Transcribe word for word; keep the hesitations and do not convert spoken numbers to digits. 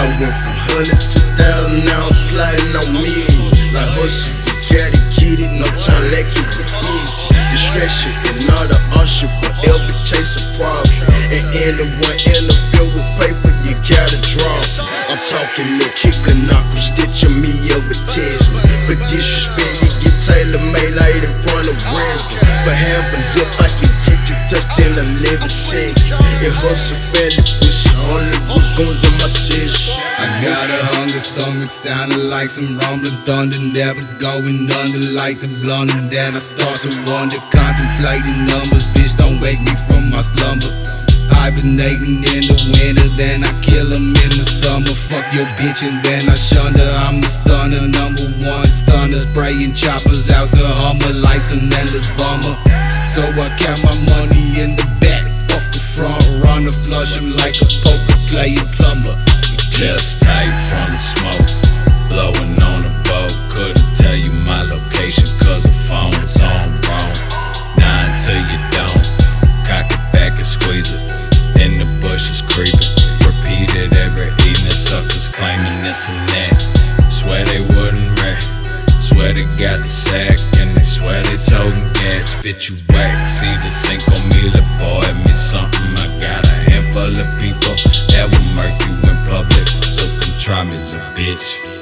I went from hundred to thousand, now I'm sliding on millions. Like hustle, the caddy, kitty, no time lacking with easy. Distraction and not the usher, forever chase a profit. And anyone in the field with paper, you gotta draw. I'm talking no kicker, knock, stitching me over text me. For disrespect, you get tailor-made right in front of Brandon. For half a zip, I can get you touched in eleven seconds. It hustle fairly pussy, only goons in my session. I got a hunger stomach, sounding like some rumbling thunder, never going under like the blunt. And then I start to wonder, contemplating numbers, bitch, don't wake me from my slumber. Hibernating in the winter, then I kill 'em in the summer. Fuck your bitch and then I shun her. I'm a stunner, number one stunner. Spraying choppers out the Hummer, life's an endless bummer. So I count my money in the back, fuck the front runner, flush 'em like a poker playing plumber. Just tight from the smoke, blowing on a boat. Couldn't tell you my location cause the phone was on wrong. Nine till you don't, cock it back and squeeze it. In the bushes creeping, repeat it every evening. Suckers claiming this and that, swear they wouldn't wreck. Swear they got the sack and they swear they told me gas. Bitch, you whack, see the sink on me, the boy me something. I got a handful of people that will murk you in public, so come try me, little bitch.